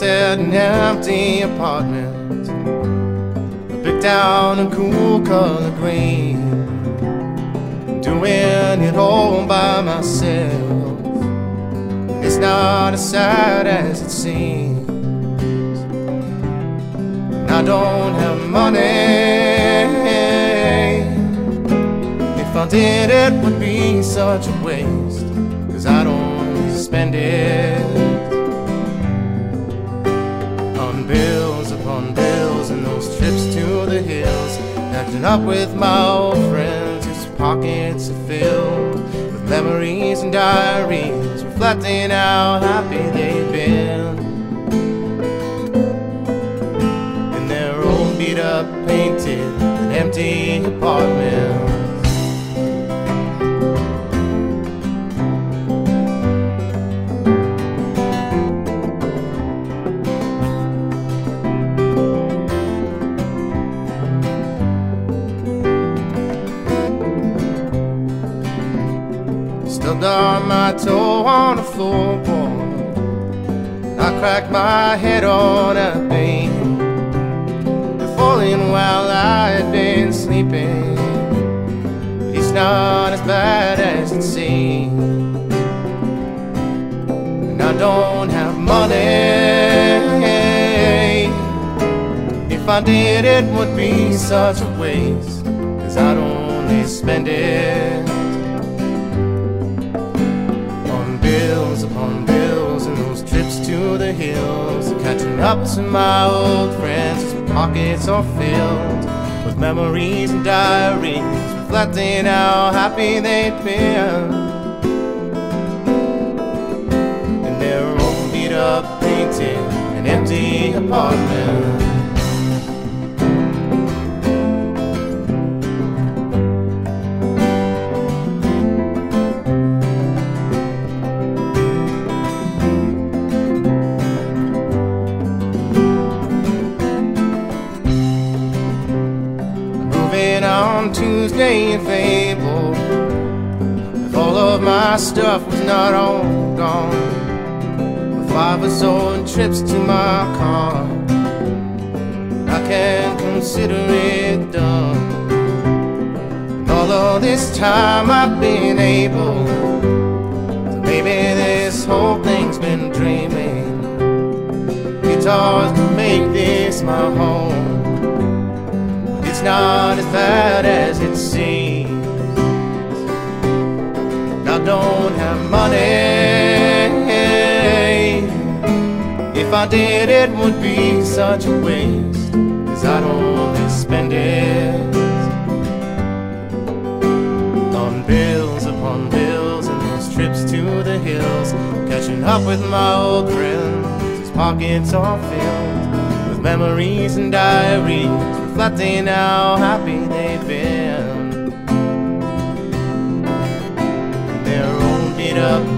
at an empty apartment, I picked out a cool color green, doing it all by myself. It's not as sad as it seems. I don't have money. If I did, it would be such a waste, 'cause I don't spend it on bills upon bills and those trips to the hills, catching up with my old friends whose pockets are filled with memories and diaries reflecting how happy they've been in their old beat-up, painted and empty apartments. Stubbed on my toe on the floorboard, I cracked my head on a beam, falling while I had been sleeping. It's not as bad as it seems, and I don't have money. If I did, it would be such a waste, 'cause I'd only spend it bills upon bills and those trips to the hills, catching up to my old friends whose pockets are filled with memories and diaries reflecting how happy they'd been in their old beat-up, painted and empty apartment. On Tuesday in Fable, if all of my stuff was not all gone, with 5 or so trips to my car, I can consider it done. And all of this time I've been able to, maybe this whole thing's been dreaming. Guitars to make this my home. It's not as bad as it seems. I don't have money. If I did, it would be such a waste, 'cause I'd only spend it on bills upon bills and those trips to the hills, catching up with my old friends whose pockets are filled with memories and diaries reflecting how happy they've been in their own beat-up,